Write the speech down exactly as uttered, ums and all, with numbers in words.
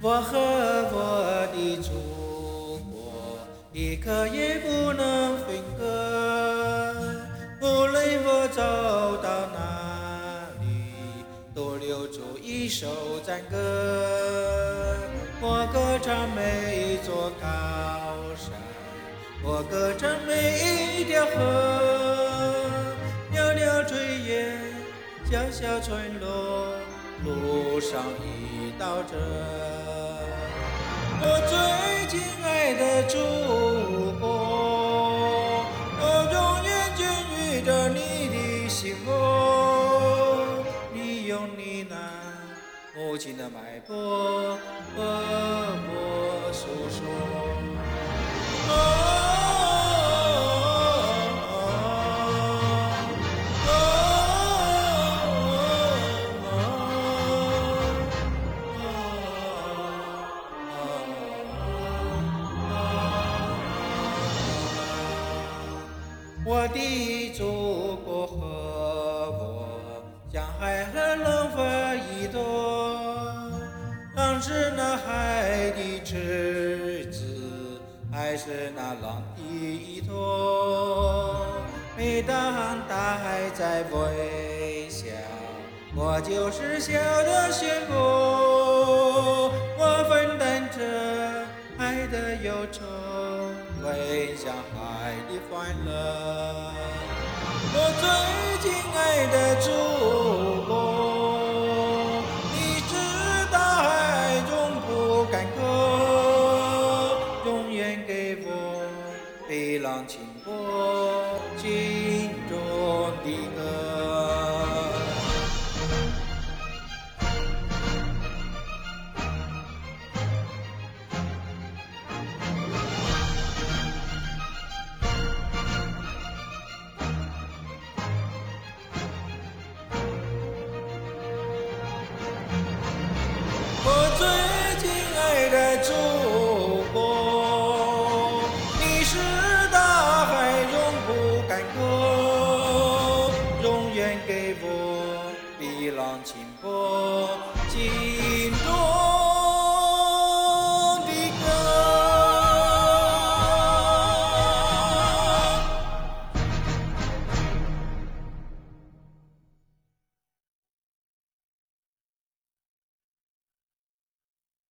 我和我的祖国一刻也不能分割，无论我走到哪里，都留住一首赞歌。我歌唱每一座高山，我歌唱每一条河，袅袅炊烟，小小村落，路上一道辙。我最亲爱的祖国，我永远坚持着你的心窝。你用你那母亲的脉搏和我诉说。我的祖国和我，像海和浪花一朵，浪是那海的池子，海是那浪的依托。每当大海在微笑，我就是笑的漩涡。我分担着海的忧愁，分享海的欢乐。我最亲爱的祖国，你是大海永不干渴，永远给我北浪倾国心中的歌。我最亲爱的祖国，你是大海永不干渴，永远给我碧浪倾国。